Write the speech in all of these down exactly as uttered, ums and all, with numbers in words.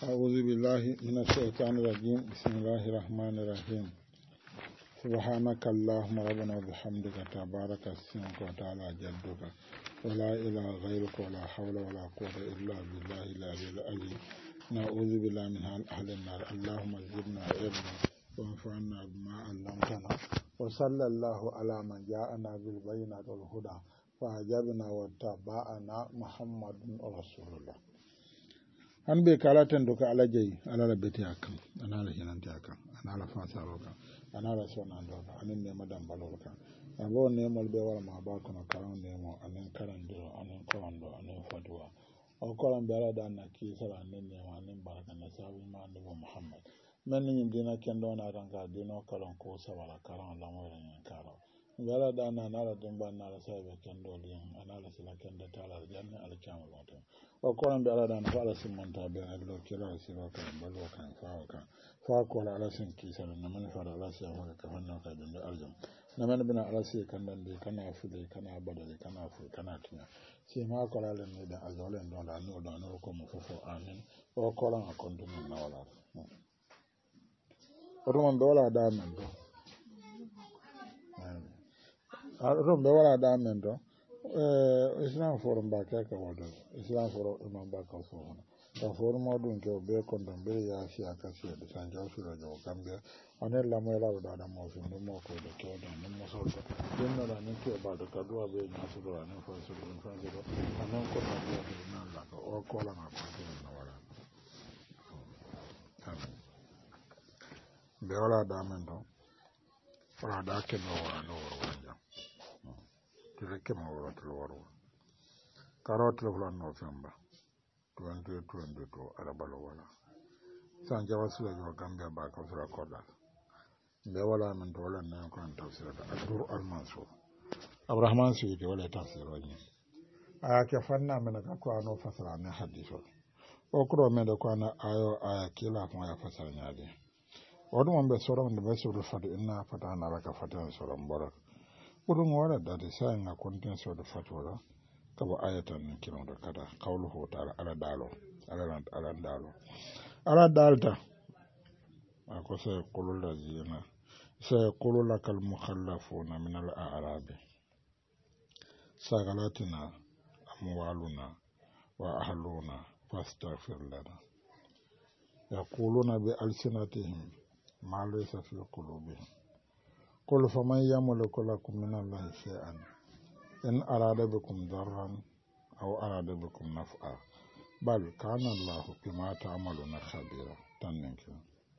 أعوذ بالله من الشيطان الرجيم بسم الله الرحمن الرحيم سبحانك اللهم ربنا وبحمدك تبارك اسمك وتعالى جدك ولا إله غيرك ولا حول ولا قوة إلا بالله العلي العظيم نعوذ بالله من أهل النار اللهم زدنا علما وانفعنا بما علمتنا وصلى الله على من جاءنا بالبينات والهدى فأجبنا واتبعنا محمد رسول الله an bai kalatan doka alajai alala beti akan anala hinanti akan anala fasaro kan anala sona doka anin ne madan balor kan abo ne mol be wala ma ba kono karan ne mo anin karan do anin kondo anin fatwa o koran be ala dan na ki sala anin ne ma anin baraka na sabi ma ne muhammad men ni dina kendo na ran ka dino karan ko sawala karan la mo ran karo ngala dan na nala dimba na sabe kendo lin anala sila kendo tala janna al kyamu wato o kono be ala dan fala simonta be allo kila silo kan ballo kan faaw kan fa ko ala sin kisal na man fala ala sin ho ka fanno ka dum aljam na man bina ala sin kan dan de kana fude kana badale kana fu kana tinya si ma ko ala ne da azole ndo la no do no ko mo fofo amin o ko lan akon dum na wala o dum be wala da men do a dum be wala da men do islam forum ba ka ka wado islam forum imam ba ka forum ta forum modun ke be kondon be ya fi aka fi da san jaw fi da gambe onen la mo la da da mo fi mo ko da ke da mo so da din na ne ke ba da ka do be na su da ne fa su da fa da anan ko da ya da na la ko o ko la ma ko na wala be wala da men do wala da ke no wala no wala reke ma wala to waro karot lo flan november twenty twenty-two arabalo wala san jawa sula jo gambia ba ka sura koda be wala man to wala na ko an tafsir da adur al mansur abrahman su yi wala tafsir wani aya ke fanna men ka ko ano fasara na hadiso o kuro men da ko na ayo aya kila ko ya fasara nyaade wodum be soro men be suru fadu inna fatana laka fatan soro mbora kudin wala da da sai na kuntin so da fatwa ka ba ayatan nan kiran da kada qawluhu ta'ala ala dalo ala ala dalo ala dalta ako sai qulul lazina sai qulul lakal mukhallafuna min al a'rab sagalatina amwaluna wa ahluna fastaghfir lana yaquluna bi alsinatihim ma laysa fi qulubihim قل فمن يملك لكم من الله شيئا إن أراد بكم ضرا أو أراد بكم نفعا بل كان الله بما تعملون خبيرا تنين كده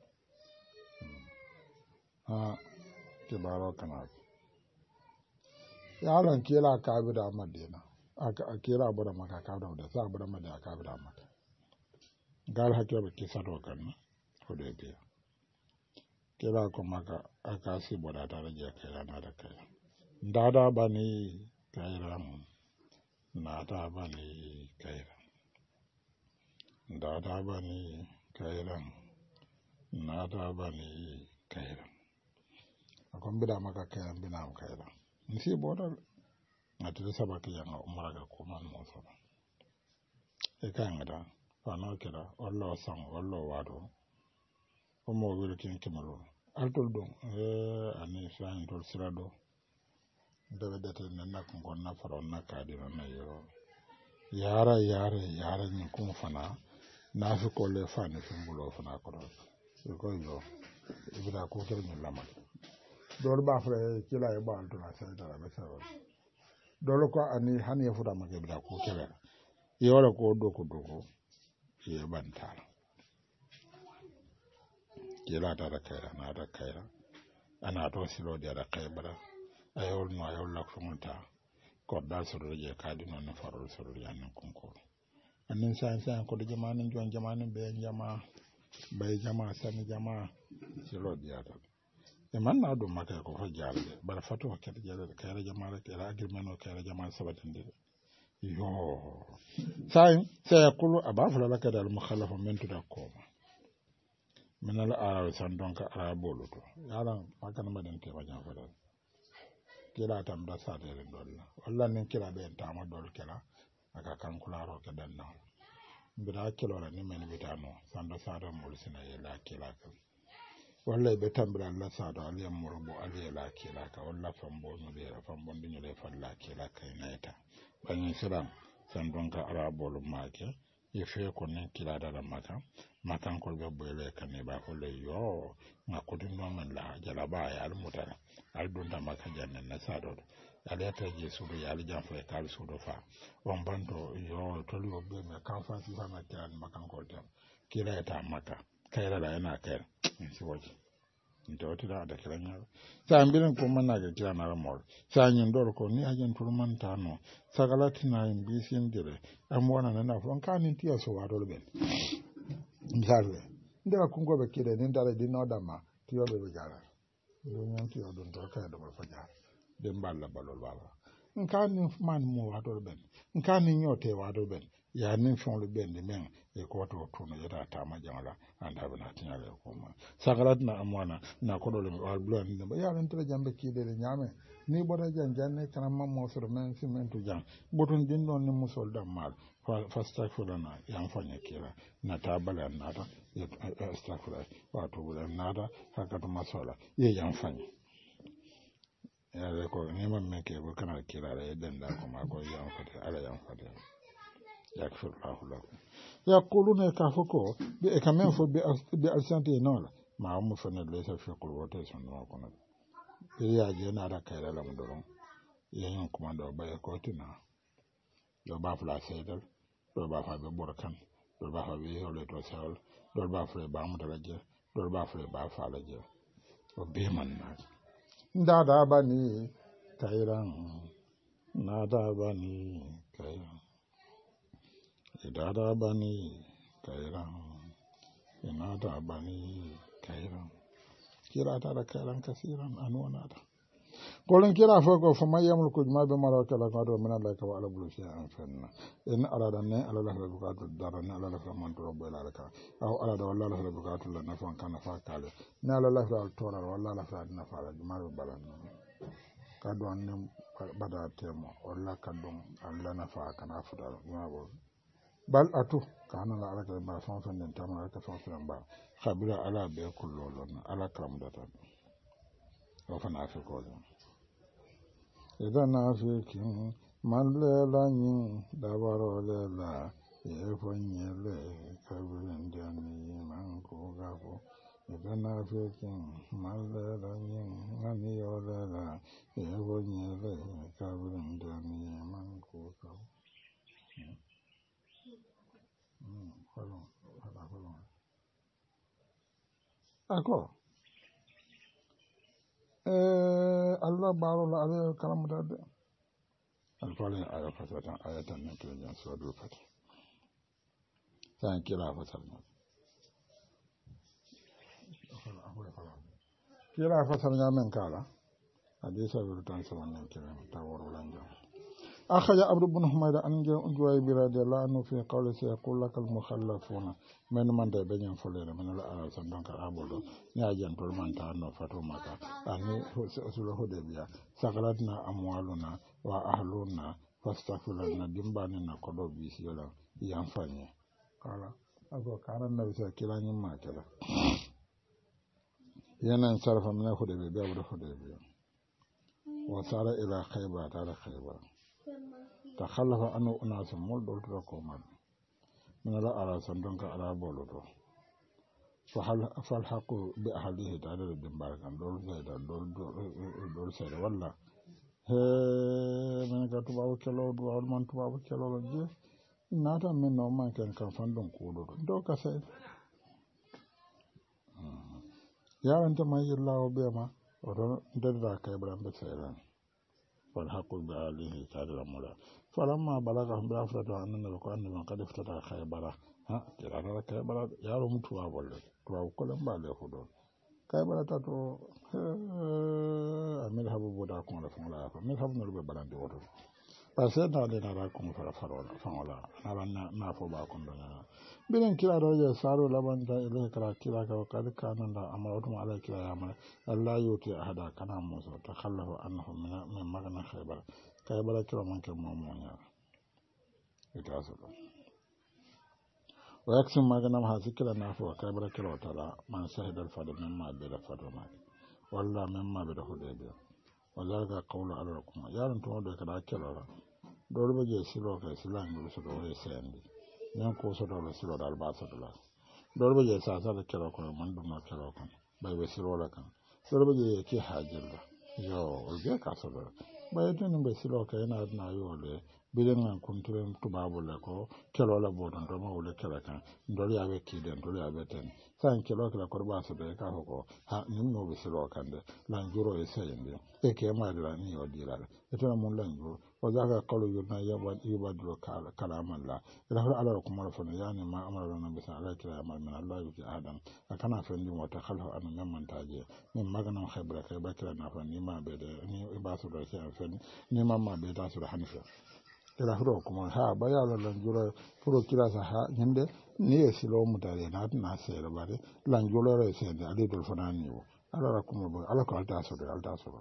ها كبارو كناك yaron kila kabira madina aka kira bada maka kabira da sa bada madina kabira maka gal hakka be kisado kan ko de biya kira ko maka aka si boda ta rage kai na da kai dada bani kairan nada bani kairan dada bani kairan nada bani kairan akon bida maka kairan bina kairan nsi boda ngati sabaki yana umara ga kuma mo so e kan da fa no kira wallo san wallo wado omo wilkin kimalo altol don eh ani san tol sirado daga data nan na kun gonna faron na kadi na yo yara yara yara ni kun fana na fi ko le fani fin bulo fana ko do ko yo ibida ko ker ni lama dol ba fra kila e ba altol sai da ba sa dol ko ani hani fuda ma ke ibida ko kere yora ko do ko do ko ye bantala kila ta da kaira na da kaira ana to silo da da kaibara ayol no ayol la kumunta ko dal so je kadi non farol so yan konko annin san san ko de jamanin jon jamanin be jama bay jama san jama silo dia ta e man na do maka ko fa jalle bar fatu ko kede jalle kaira jama la kaira agreement no kaira jama sabatinde yo sai sai kulu abafula la kada al mukhallafa min tu da ko min al arabi san donc arabolu to yaran makan madan te wajan fadal kila tam da sa de dolla walla nin kila be tama dol kila aka kan kularo ke danna bira kilora ni men bitano sanda sada mulsina yela kilaka walla be tambira la sada ali amurbo ali yela kilaka walla fambo no le fambo ndinyo le falla kilaka inaita bani siram sandonka arabol make yefe ko ne kilada la maka makan ko be boyle kanne ba ko le yo ngakudi no man la jalaba ya al mutala al donda maka janna na sada ale ta je sudo ya ali janfo e kal sudo fa on bando yo toli o be me kan fa fi fa ma tan makan ko tan kila ta maka kayra la yana kayra si woji ndo tira da kiranya sa mbiren ko man na ga kira na ramol sa nyin dor ko ni ajen turman tano sagalati na imbi sindire am wana na na fon kan tiya so wado be misale ndara kungo be kire ni ndara di no dama tiyo be jara yo nyam tiyo don to kay do fa jara de mballa balol wala nkani man mo wado ben nkani nyote wado ben ya nin fon le ben de men e ko to to no yata ta ma jangala anda bana tinyale ko ma sagarat na amwana na ko dole wal blon de ya ran tele jambe ki de nyame ni boda jan janne kana mam mo so men si men to jang botun din non ni musol dam mal fa fastakfurana yan fanya kira na ta bala nada ya astakfura wato bulan nada haka to masola ye yan fanya ya da ko ne man me ke ko kana kira da yaddan da kuma ko yan fata ala yan fata yakfir lahu lakum yaquluna kafako bi kamen fo bi bi alsanti nola ma mu fa ne le sa fi qulwata sun no ko na ya je na da kai da lam doron yayin kuma da ba ko tina do ba fla sedal do ba fa be borkan do ba fa be yole to sal do ba fa ba mu da je do ba fa ba fa la je o be man na ndada bani kairan nada bani kairan idada bani kairan inada bani kairan kira ta da kairan kasiran anwana da kolon kira fa ko fa mayamul kujma be maraka la ko do min Allah ka wala bulu shi an fanna in arada ne ala la la bukatu darana ala la man to be la ka aw arada wala la bukatu la nafan kana fa kale na ala la fa tora wala la fa na fa la juma be balan ka do an bada temo wala ka don Allah na fa kana fa da ma bo bal atu kana la ala ka ba fa fa den tamara ka fa fa ba khabira ala be kullu ala kam data wa fa na fi ko idan na fi kin mallela yin dabaro lela ye fonyele kabirin da ni man ko gafo idan na fi kin mallela yin ngani yolela ye fonyele kabirin da ni man ko gafo mm hold on hold on ako eh Allah baro la ala kalamata de alfalin aya fasatan ayatan nan kiran jan suratul fatih san kira fasal ma kira fasal ga men kala hadisa bi tan sa wannan kiran tawaro lanja أخرج عبد بن حميد عن جويبر رضي الله عنه في قوله سيقول لك المخلفون من من ده بين فلان من الأرض سندك أبولو نياجن طول من تانو فتو مكا أني سلوه دبيا سقلتنا أموالنا وأهلنا فاستغفرنا دمباننا كدو بيسيلا ينفعني قال أقول كان النبي صلى الله عليه وسلم كلا ينن صرف من الخدبي بيا الخدبي وصار إلى خيبر على خيبر تخلف أنه أناس مول دول تركوما من لا على سندونك على بولدو فهل فالحق بأهله تعالى الدمباركان دول سيدا دول دول سيدا ولا he من كتبوا كلو دول من تبوا كلو لجي ناتا من نوما كان كان فندون كودو دو كسي يا أنت ما يلا وبيما ودون ددا كيبران بسيران فالحق بأهله تعالى المولى فلما بلغهم بأفراد أننا لكو أننا قد افتتح خيبرة ها كلا خيبرة يا رب توا ولا توا كلام بالي خدون خيبرة تاتو أمير حبو بودا كون لا فون لا أمير حبو نلبي بلاندي وتو بس أنا لنا راكم فلا فرولا فون لا أنا نافو باكم دنا بين كلا رجع سارو لبان دا إليه كلا كلا كوا كذا كان دا أمرهم على كلا يعمل الله يوتي أحدا كان موسى تخلف أنه من من مكان خيبرة خيبرة كلا من كم مومون يا يتأسف ويقسم ما جنم هذكر نافو وكبر كلا تلا من شهد الفضل مما بلا فضل والله مما بلا هدى وذلك قول على لكم يا أنتم ودك لا كلا دور بجي سلوك سلام بسلو هي سندي نيكو سلو بسلو دار باسلو دور بجي ساسا كلا كون من دون كلا كون باي بسلو لكن دور بجي كي حاجل yo olbe ka so do bayto ni be silo ka ina na yo le bilen ngan kunture tubabu le ko kelo la bodon do ma wole kela kan ndoli abe kiden ndoli abe ten san kelo kala korba so de ka ko ha nim no be silo kan de lan juro e seyende e ke ma dira ni yo dira e to mon lan juro o zaka qalu yuna yaba yubadlu kala kalaman la ila hal ala ko mara fona yani ma amara na bi sa ala kila amal min allah yuti adam akana fendi mo ta khalhu an memman taje min magana khabra kay bakira na fa ni ma be de ni ibasu do ke fen ni ma ma be ta su hanifa ila huro kuma ha ba ya la lan juro furo kila sa ha nyinde ni e silo mutare na na se la bare lan juro re se de ali dol fana ni wo ala kuma ba ala ko alta so de alta so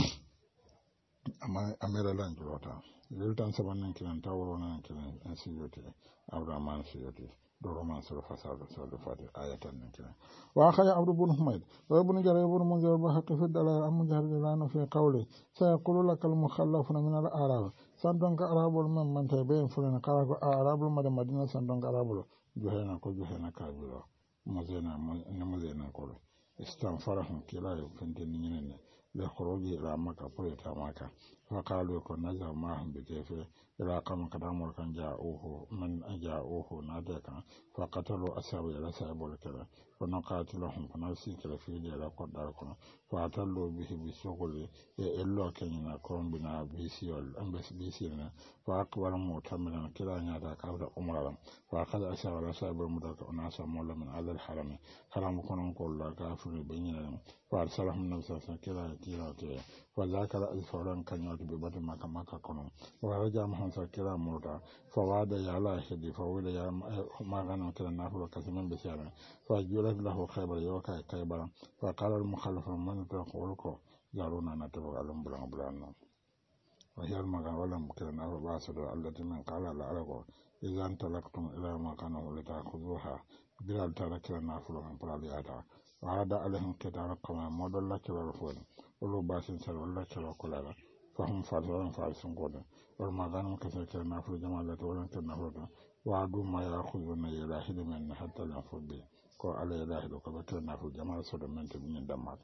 amma amera lan juro ta yeltan sabannan kiran tawro nan kiran en siyoti abraman siyoti doro man sura fasada sura fati ayatan nan kiran wa khaya abdu bin humayd wa ibn jarir ibn munzir ba haqqi fi dalal am jahar lana fi qawli sayaqulu lakal mukhallafuna min al arab sandon ka arabul man man tay be fulana kala ko arabul mad madina sandon ka arabul johena ko johena kabiro mozena ne mozena ko istanfarahum kila yo fendin nyinene لخروج إلى مكة بريتا مكة فقالوا يكون نزل معهم بكيفه إلى قام قدام كان جاءوه من جاءوه نادكا فقتلوا أسابي إلى سابو الكلا فنقاتلهم فنفسي كلا في دي إلى قداركم فأتلوا به بشغل إلا كان ينكرون بنا بيسي والأنبس بيسينا فأقبل مؤتمنا كلا نادك أبدا أمرا فأخذ أسابي إلى سابو المدرك أناسا مولا من على الحرم حرام كنون كل كافر بيننا فأرسلهم نفسا كلا كلا كلا وذاكر الفوران كان يوتي ببطن مكة مكة كنون ورجع محمد كلا موتا فواد يالا هدي فويل يا ما غنم كلا نافل وكسمين بسيارة فجولت له خيبر يوكا خيبر فقال المخلف من تقولكو يارونا نتبق علم بلان بلان وهي المغان ولم كلا نافل باسد التي من قال لعلكو إذا انطلقتم إلى مكانه لتأخذوها بلال ترى كلا نافل من برالياتا وعاد عليهم كتاب قوم مودل كلا رفول ولو باسن سر ولا كلا كلا فهم فارسون فارسون قودا والمغانم كثير كلا نافل جمالة ولن كلا نافل وعدوا ما يأخذون يلاهد من حتى الأنفر به ko ala ilahi do ko beto na fu jama'a so do mente bin dammat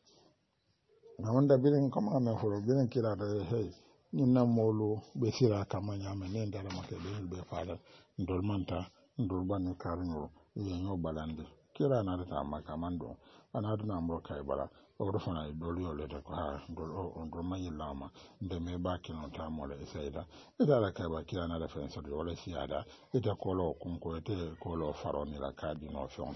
na wanda birin kuma na fu birin kira da hey ninna molu be sira kama nyama ne ndara make be be fara ndol manta ndol ban karno ye nyo balande kira na da maka mando ana duna mbo kai bala o do fana dol yo le ko ha ndol o ndol mayi lama nde me ba kino ta mo le sayda ida la kai ba kira na da fen so do le siada ita ko lo kun ko ite ko lo faroni la kadi no fion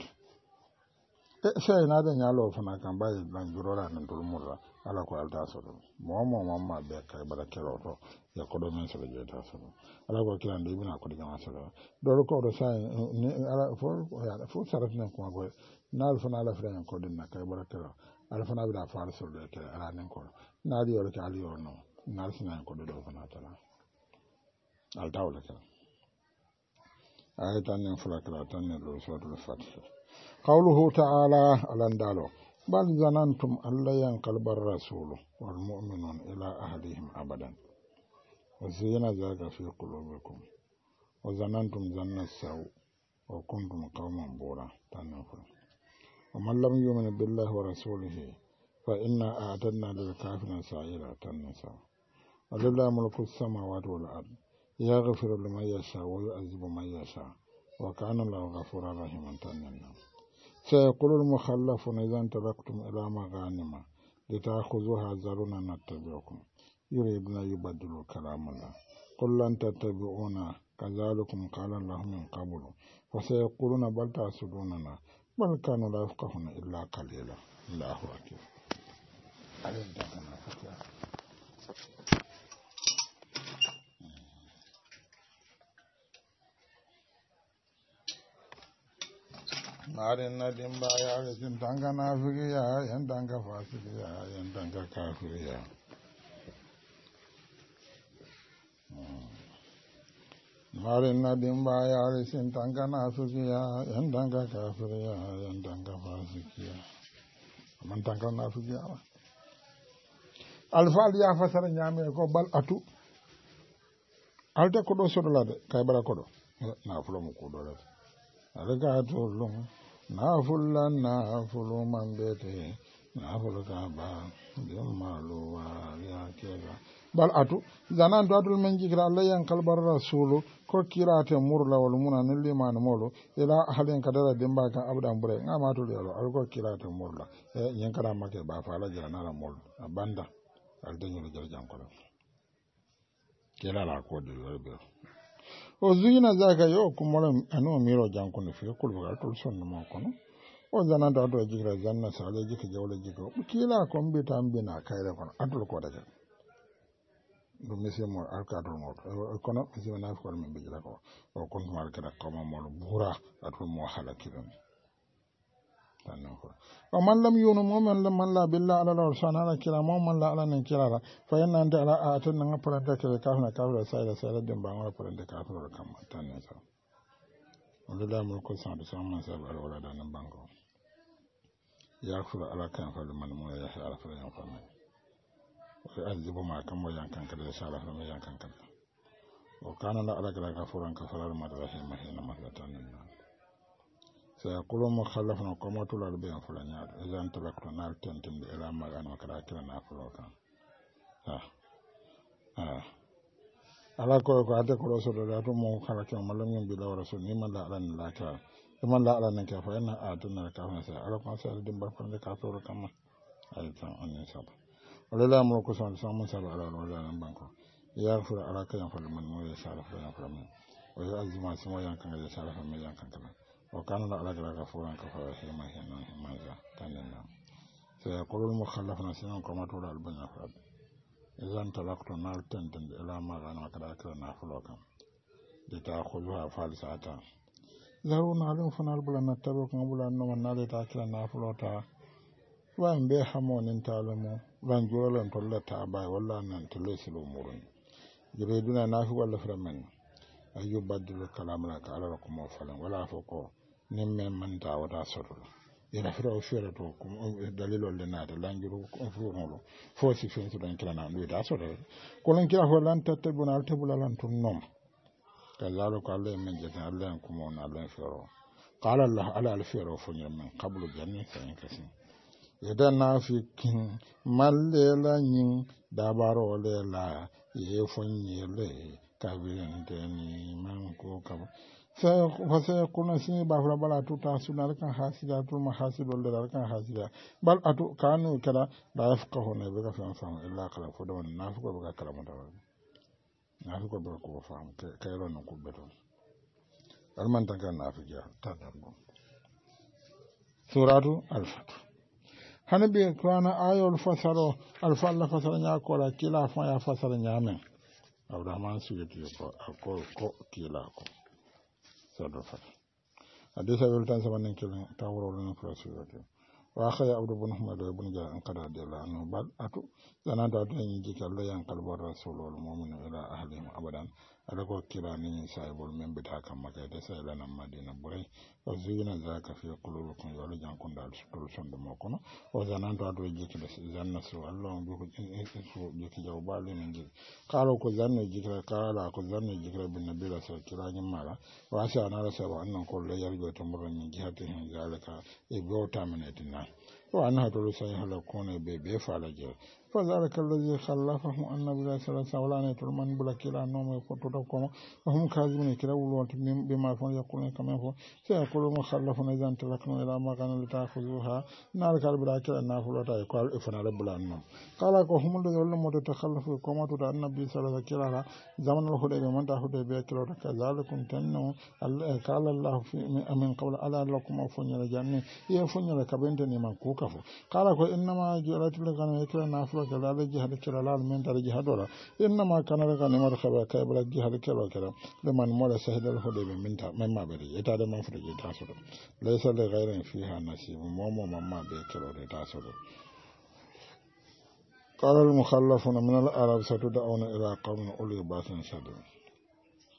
e sai na da nyalo fana kan ba lan jurora nan dol murra ala ko alta so do mo mo mamma be kai bala kero to ya ko do men so je ta so ala ko kira ndi bina ko de jama so do ko do sai ni ala fo ya fo sarat nan ko go naal fana ala fere ko din na kai bala kero ala fana bi da faar so de kero ala nan ko naal yo ke ali yo no naal sina ko do do fana tala alta wala kero ayatan nan fula kero tan ne do so do fatih qawluhu ta'ala alandalo bal zanantum alla yanqalba ar-rasul wal mu'minun ila ahlihim abadan wa zayyana zaka fi qulubikum wa zanantum zanna saw wa kuntum qauman bura tanafu wa man lam yu'min billahi wa rasulihi fa inna a'tadna lil kafirin sa'ira tanasa wa lillahi mulku as-samawati wal ard yaghfiru liman yasha wa yu'adhibu man yasha wa kana Allahu ghafuran rahiman tanana سيقول المخلفون إذا انطلقتم إلى مغانم لتأخذوها ذرونا نتبعكم يريدون يبدلوا كلام الله قل لن تتبعونا كذلكم قال الله من قبل فسيقولون بل تحسدوننا بل كانوا لا يفقهون إلا قليلا الله أكبر marin na dimba ya rikin tanga na firiya yan tanga fasiriya yan tanga kafiriya marin na dimba ya risin tanka na sukiya yan tanka kafiriya yan tanka fasikiya man tanka na sukiya ba alfal ya fasara nyame ko bal atu alta ko do sodola de kay bara ko do na fulo mu ko do la alaga to lum na fulla na fulo man bete na fulo ka ba de malu wa ya kela bal atu zanan do adul men jikra Allah yan kalbar rasulu ko kirate murla wal muna nan liman molo ila halen kadara demba kan abdan bure ngama to yalo al ko kirate murla e yen kara make ba fala jana na mol abanda al denyo jere janko kela la ko de yorbe o zuyina zaka yo kumola anu miro janko ne fi ko ba to son mo kono o zanan do do jikra zanna sale jikki jawle jikko kila ko mbita mbina kayre kono adul ko daga do monsieur mo alkadol mo kono monsieur na ko min bijila ko o kon mal kada ko mo bura atul mo halakiran tanno ko o man lam yunu mo man lam la billahi ala la subhanahu kila mo man la ala nin kila la fa yanna anta ala atun nga pranta ke ka na ka ra sai sai dem ba ngora pranta ka to kam tanne sa on da mo ko sa do sama sa ala wala da nan banko ya kula ala kan fa man mo ya ala fa yan fa azibu ma kan mo yankan kada sala fa mo yankan kada o kana la ala gara gafuran kafarar madrahi mahina mahlatan nan sai yaqulu mukhallafun qamatu lal bayan fulanya idan talaqtu nal tantin bi ila magana kada kira na fuloka ha ha ala ko ko ate ko so da to mo kala ke mallam yin bi la rasul ni man la ala la ka man la ala nan ka fa yana atuna ka fa sai ala ko sai dimba fa ne ka to kama ay tan an sab wala mo ko son son mo sala ala wala nan banko ya fura ala kayan fa man mo ya sala fa fa man o ya azima simo yan kan ya sala fa me yan kan kan o kana la ala ga furan ka fa he ma he no ma za tanen na sai yaqulul mukhallafuna sinan ko ma to al banya fa idan talaqtu nal tantan ila ma gana kada kira na fulokan da ta khuluha falsata zaruna alun fanal bulan tabo kan bulan no man na ta kira na fulota wa mbe hamonin talamo ran jolan tollata bay walla nan tulesilu murun jere duna nafi walla framen ayu badul kalam la ka ala ko mo falan wala foko nimme man ta wada soto ina fira o fere to ko dalilo le na da langiru ko fuulo fo si fin to dan kila na ndu da soto ko lan kila ho lan tatte buna tabula lan tun nom kallalo ko alle men je tan alle ko mo na lan fero qala allah ala al fero fo nyam qablu jannati en kasin idan na fi kin mallela yin dabaro lela ye fonye le kabirin da ni man ko ka sai fa sai kuna sin ba fara bala tuta sunar kan hasida to mahasidul da kan hasida bal atu kanu kada da yafqahu ne be ka fan fan illa kala fo da wannan nafi ko be ka kala mata nafi ko be ko fam kai ron ko beto alman tan kan nafi ja ta da suratu al-fath hanabi kana ayol fasaro alfalla fasara nya ko la kila fa ya fasara nya men abdurrahman suyuti ko ko ko kila ko sado fa hadisa yol tan sama nen kila tawro len ko suyuti wa khaya abdu bin muhammad ibn ja an qada de la no bal atu dana da to yin jikal la yan kalbar rasulul mu'min ila ahlihim abadan ala ko kila ni saibul men bita kam maka de sai lana madina burai o zuyina zaka fi qulubikum wala jankun dal sul sonde mo kono o zanan to do jiki de zanna su allah bi ko su jiki jaw bali men jiki kala ko zanna jiki kala ko zanna jiki bin nabi rasul kila ni mala wa sha na rasul annan ko le yargo to mo ni jihati hin zalika e go taminatina wa anna to sai halakuna be be fala je فذلك الذي خلفه النبي صلى الله عليه وسلم ترمن بلا كلا نوم يقطعكم وهم كاذبون كلا ولوت بما فون يقولون كما هو سيقول مخلفون إذا انطلقنا إلى ما كان لتأخذوها نار كالبلا كلا نافلة يقال إفنا ربلا النوم قال هم الذين لم يتخلفوا كما تدعى النبي صلى الله عليه وسلم زمن الهدى من تأخذ بكلا كذلك تنو قال الله في من قول ألا لكم أفن يلجاني يفن يلكبنتني من كوكفو قال إنما جرت لغنى يكلا نافلة kala jihad kala la men tar jihad wala inna ma kana daga ne mar khaba kay bala jihad kala kala le man mola sahidal hude be minta memma be eta de man fude ta so laysa li ghayrin fiha nasib momo mamma be kala de ta so qala al mukhallafuna min al arab satud'una ila qawmin uli batin shadid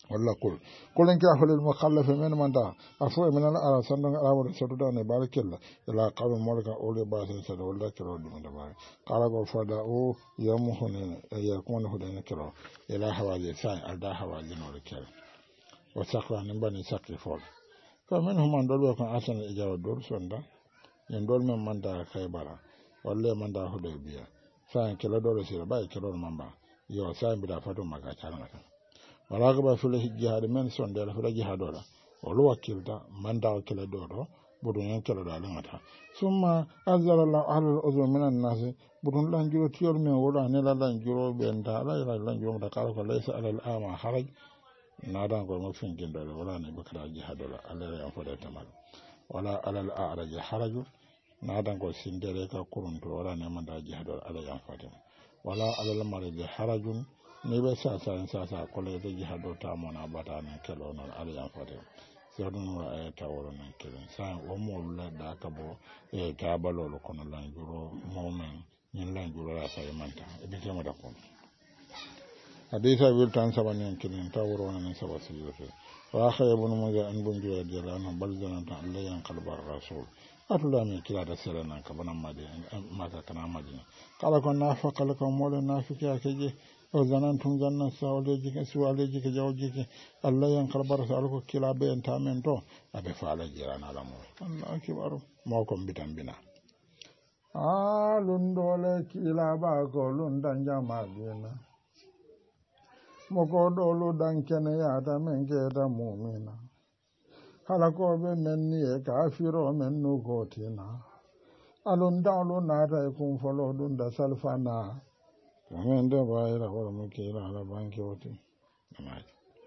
walla kul kulen ka holil mukhallafi men manda afu min al ara sandan arabu soto da ne barakilla ila qawm molka ole basen sa do walla kiro dum da bare qala go fada o yamu hunen ya kun hunen kiro ila hawaji sai alda hawaji no kiro wa sakra ne bani sakri fol fa men hum man do ko asan ijawa dor sonda en dol men manda khaybara walla manda hudaybiya sai kilo do sira bay kilo mamba yo sai bi da fatu maga charanga wala ga ba fule jihad men son de la fule jihad wala wala wakilta manda wakila dodo budun yan kala da mata summa azara la ala uzum minan nas budun lan juro tiyor men wala ne la lan juro ben da la la lan juro da kala ko laysa ala al ama haraj nada ko mo fin gindo wala ne bakara jihad wala ala ya fada tamal wala ala al a'raj haraj nada ko sindere ka kurunto wala ne manda jihad wala ala ya fada wala ala al marad harajun ni be sa sa sa sa ko le de jihado ta mona bata na kelo non ala ya fate so dun wa e taworo na kelo sa o mo la da ka bo e ka balolo kono lan juro mo men nyen lan juro la sa manta e be tema da ko hadisa wil tan sabanen kelen taworo na saba si yote wa khaybun mo ga an bun juro de la no balzana ta Allah yan qalbar rasul atula min kila da serana ka bana made maka kana madina kala ko nafaqal ko mo le nafika keje o zanan tun zannan sawaleji ke suwaleji ke jawji ke Allah yan karbar sa alko kila be en tamen to abe faala jirana la mo Allah kibaru mo ko bitan bina a lundole kila ba ko lundan jama bina mo ko dolu dan kene ya ta men ke da mu'mina hala ko be men ni e kafiro men nu gotina alun dawlo na ta kun folo dun da salfana amen da bayira wala muke ila ala banki wote mai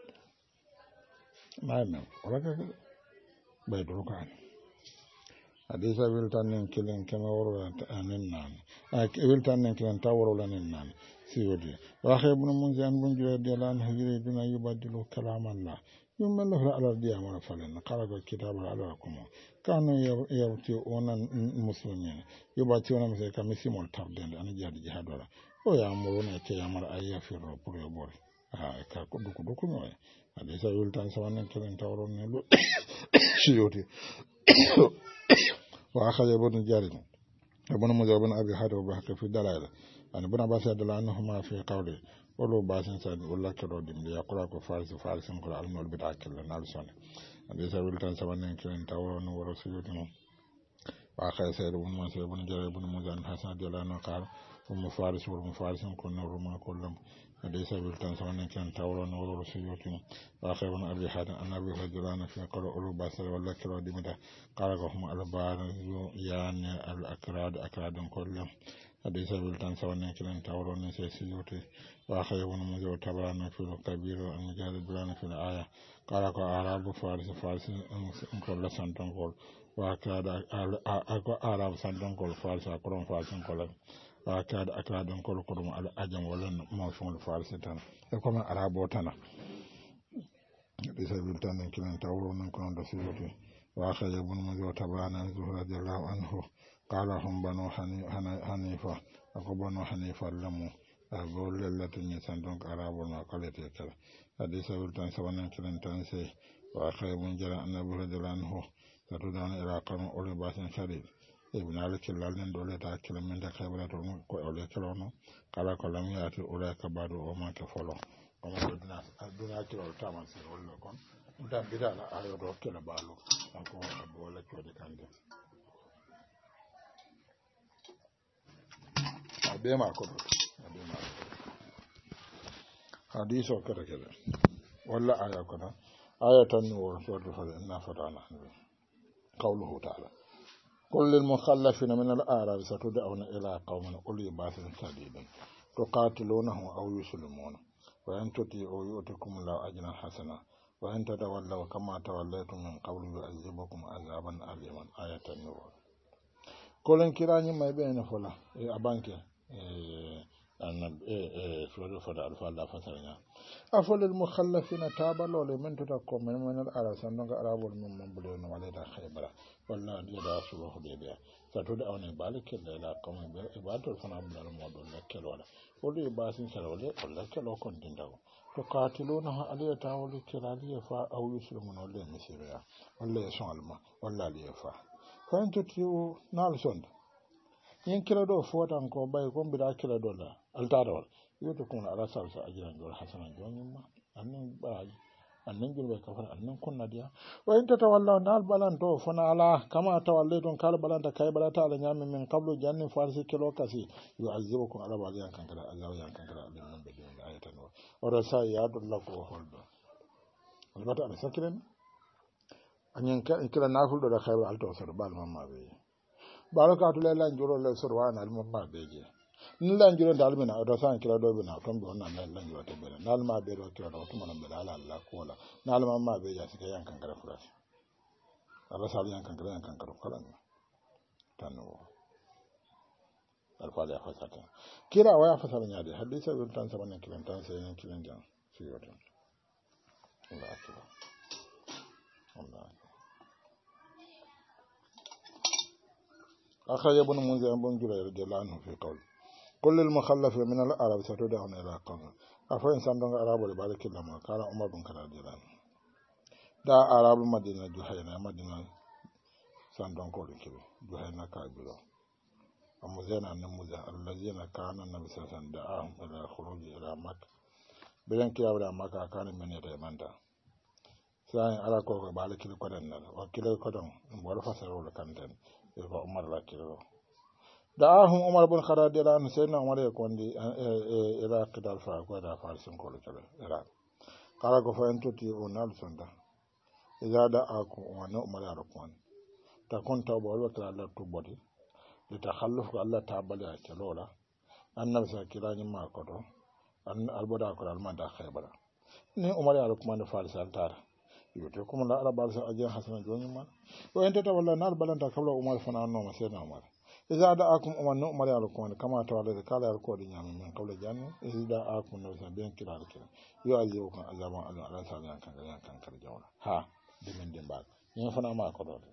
mai men wala ka bai doka hadisa wil tanen kilen kema woro anen nan a wil tanen kilen taworo lanen nan siodi wa khaybun munzan bun jure de lan hijri duna yubadilu kalamallah yumma lahu ala diya mara falan qala kitabul ala kuma kanu yawti onan muslimin yubati onan se kamisimol tabden an jadi jihadora o ya muru ne ke yamar ayya firro pour yo bor ha ka ko duku duku no ade sa yultan sawanen kelen tawro ne lo siyoti wa akhaya ibn jarid ibn mujabban abi hadu ba ka fi dalal an ibn abbas radhiyallahu anhu ma fi qawli wala basin sa wala kado dim ya qura ko farsi farsi ko al mul bid'a kala nal son ade sa yultan sawanen kelen tawro no woro siyoti no wa akhaya sayyid ibn mansur ibn jarid ibn mujahid hasan radhiyallahu anhu qala ثم فارس والمفارس كنا رما كلهم ليس بالتان سواء كان تورا نور رسيوتهم وآخر من أبي حاتم أن أبي هجران في قرى أولو باسر ولا كرا دمدا قال هم البار يعني الأكراد أكراد كلهم ليس بالتان سواء كان تورا نسيسيوتي وآخر من مجو تبران في الكبير المجال بلان في الآية قال أعراب فارس فارس كل سنتون كل وأكراد أعراب سنتون كل فارس أكرم فارس كلهم akad akadon kol kodum al ajam wala mawshul farisitan e ko man arabo tana bisabil tan kilan tawro nan ko do siroti wa khaya ibn mujawab tabana zuhra radiyallahu anhu qala hum banu hanifa ako banu hanifa lamu agol lati ni san donc arabo na kalete kala bisabil tan sabanan kilan tan se wa khaya ibn jara annabi radiyallahu anhu tatudana ila qam ul basin shadid ibn al-kilal nen dole ta kilomen da khabara to ko ole kilono kala ko lam yaati ula ka badu o ma ka folo o ma dina dina kilo taman se wala kon nda bidala ayo do kala balu ko ko wala ko de kande abe ma ko abe ma hadiso kada kada wala aya ko na ayatan nur sura fa inna fatana qawluhu ta'ala كل المخلفين من الأعراب ستدعون إلى قوم أولي بأس شديد تقاتلونهم أو يسلمون وإن تطيعوا يؤتكم الله أجرا حسنا وإن تتولوا كما توليتم من قبل يعذبكم عذابا أليما آية النور كل كراني ما بين فلا أبانك أن سورة فدا الفا لا فسرنا أفل المخلفين تابا لولي من تتكو من من الأرس أنك أرابل من من بلون وليدا خيبرا والله يدا سبه ديبيا ستدعون بالك إلى قوم إبادة الفنا بلا الموضوع لكل ولا ولي باسين سلولي ولا كلو كنتين داو تقاتلونها عليه تاولي كلالي فا أو يسلمون ولا مسيريا ولا يسون الما ولا ليفا فأنت تيو نالسون yin kila do fotan ko bay ko bida kila do la altaro yoto kun ala salsa ajiran do hasana jonin ma annin baraji annin gurbe kafar annin kunna dia wa in tatawalla dal balan to fona ala kama tawalle don kala balanta kay balata ala nyami min qablu janni farsi kilo kasi yu'azzibukum ala bali yan kankara allah yan kankara allah min be don ayatan wa ora sa ya do la ko holdo albata ala sakiren anyen kila naful do da khairu alto sar bal mamma be barakatu la lan juro la surwana al mamma beje ni lan juro dal bina do san kila do bina ton do nan lan juro te bela nal ma be do kila do to man bela ala Allah ko la nal mamma beje sike yan kan kara furas ala sal yan kan kara yan kan kara kala tanu al fa ya fasata kira waya fasala nyaade hadisa wil tan sabana kilan tan sai yan kilan jan fi wata Allah akbar Allah أخرج ابن منذر بن جرير رضي الله عنه في قول كل المخلف من العرب ستدعون إلى قوم أفإن سندون العرب لبارك الله قال عمر بن كرار رضي الله عنه دا عرب مدينة جهينة مدينة سندون كل كبير جهينة كابيرة ومزين أن مزين الذين كانوا النبي صلى الله عليه وسلم دعاهم إلى الخروج إلى مكة بين كلا إلى مكة كان من يتمنى سأين على كوكب بالك لقدن وكلا قدن ولا فسروا لكنتن ko Umar la kiro da ahum Umar bin Khattab da ran sai na Umar ya kondi ila qidal fa ko da farsin ko le kala ira kala ko fa entuti onal sonda iza da aku wa na Umar ya rakwan ta kun ta bo wa ta Allah to bodi li takhalluf ko Allah ta bali a kelola annabi sa kira ni ma ko do an alboda ko al manda khaybara ni Umar ya rakwan da farsan tar yote kuma la araba sa ajin hasana joni ma o enta ta walla nar balanta kabla umar fana no ma sai na umar idza da akum umar no umar ya ko kama ta walla kala ya ko din yamin min kabla jannu idza akum no sa ben kira kira yo aje ko azaban Allah ala sa yan kan yan kan kar jawla ha dimin din ba ni fana ma ko do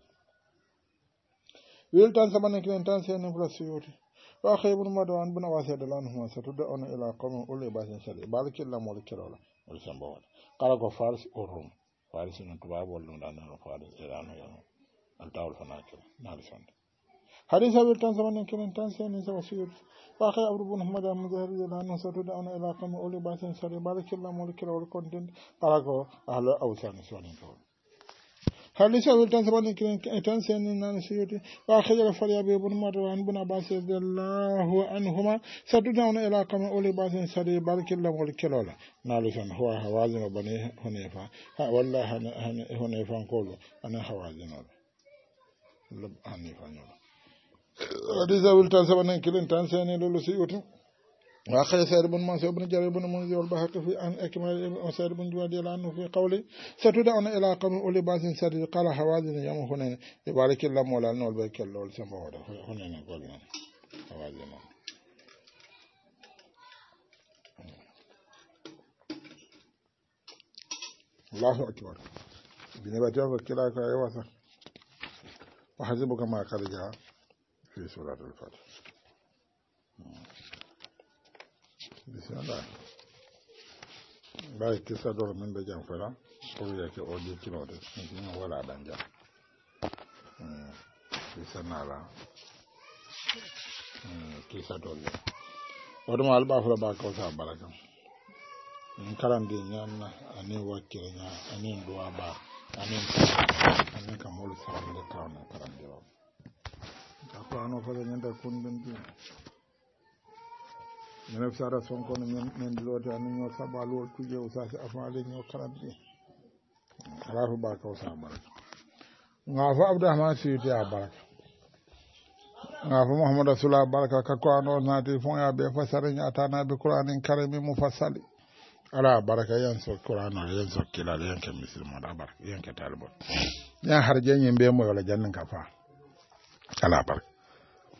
wil tan sabane kilen tan sai ne kula suyoti wa khaybun madwan buna wasa da lan huma satuda ona ila qawmin ulai basin shari barakillahu mulkirala wal sambawat kala ko fars o rum فارس من تباب ولا ندانا فارس إيران يا التاول فناكل نالسون حديث أبي تنسبنا كن تنسين سوسير فأخي أبو بن محمد المزهري لأنه ستدعون إلى قوم أولي بأس شديد بارك الله مولك والكونتين قالوا أهل أوثان سوانين كون حديث أبي تنسبنا كن تنسين نانسيوتي وأخي الفريا بن مروان بن عباس رضي الله عنهما ستدعون إلى قوم أولي بأس شديد بارك الله مولك ولا نالسون هو هوازن بني حنيفة والله حنيفة نقول أنا هوازن لب حنيفة نقول حديث أول تنسبنا كلين تنسيني لولو سيوتي وآخر سيد بن منصور بن جرير بن منذر والبهقي في أن أكمل وسيد بن جوادي عنه في قوله ستدعون إلى قوم أولي بأس شديد قال حوازن يوم هنا يبارك الله مولانا والبيك الله والسماء هنا نقول حوازن الله أكبر بنباتي وكلاك يا واسع وحسبك ما قد جاء في سورة الفاتحة بسم الله باي كيسا دور من بجان فلا قوية كي أودي كيلوتي نجينا ولا دنجا كيسا نالا كيسا دور ودما البا فلا باكو سا بركم نكران دي نيانا أني وكيل نيا أني دوا با أني أني كمول سام لكاونا كران دي وام أكوانو فلا نيندا كوندن دي من سارة سونكون من من دلوقتي أنا نيو سبالو تيجي وساس أفعال نيو كرامتي خلاف باك وسامر نعرف عبد الرحمن سيدي أبارك نعرف محمد رسول الله أبارك كقرآن نادي فون يا بفسرين أتانا بقرآن كريم مفصل على بركة ينسو القرآن ينسو كلا ينك مسلم على بركة ينك تالبون يا هرجين ينبيمو ولا جنن كفا على بركة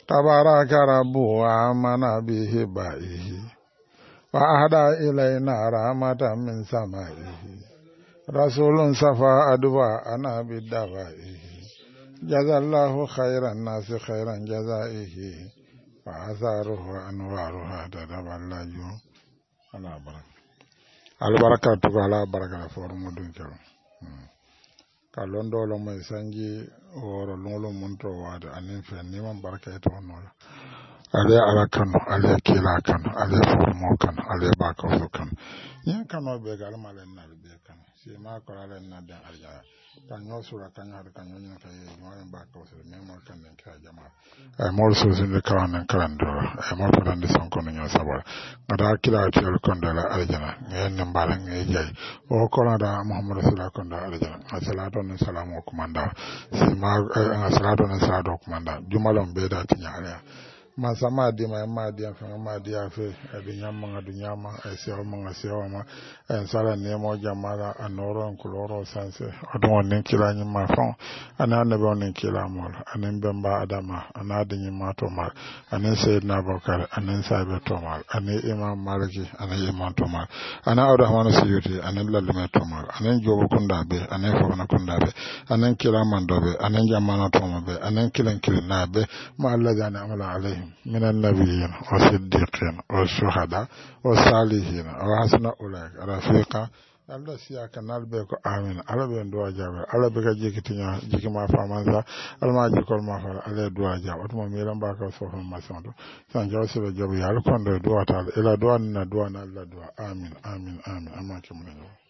تبارك رب وآمن بهبائه وأهدى إلينا رحمة من سمائه رسول صفى أدواءنا بدوائه جزا الله خير الناس خيرا جزائه وآثاره وأنوارها تتبلج على بركة البركة على بركة فورم دنكر kalon dolo mai sanji woro lolo munto wada anin fe niman barka ito nola ale ala kanu ale kila kanu ale formo kanu ale baka so kanu yin kanu be gal malen na be kanu si ma ko ala na da arja tan no sura kan har kan nyon ka ye moren baka so me mo kan den ka jama e mo so sin de kan nan kan do e mo to dan de son kon nyon sabara ngada kila ci kon da la arjana ngeen ne mbalan ngey jey o ko na da muhammad sallallahu kon da arjana salatu wa salamu kumanda si ma salatu wa salatu kumanda jumalon be da tinya ma sama di ma ma di fa ma di afi e nyamma du nyama e sewa ma sewa ma en sala ne mo jamala anoro en kuloro sanse odon nen kila nyi ma fon ana ne bon nen kila mol anen bemba adama ana de nyi ma to mal anen sayyidina bakar anen sahibe to mal anen imam maliki anen imam to mal ana abdurrahman suyuti anen lalume to mal anen jobo kunda be anen fona kunda be anen kila mando be anen jamana to ma be anen kilen kilna be ma allazana amala alayhim من النبيين والصديقين والشهداء والصالحين وحسن أولئك رفيقا Allah siya kanal be ko amin ala be ndo jabe ala be ka jikitinya jikima famanza alma jikol ma fara ala do jabe to mo miran ba ka so fa masondo san jawse be jabe yal kondo do ta ila do na do na Allah do amin amin amin amma ke mun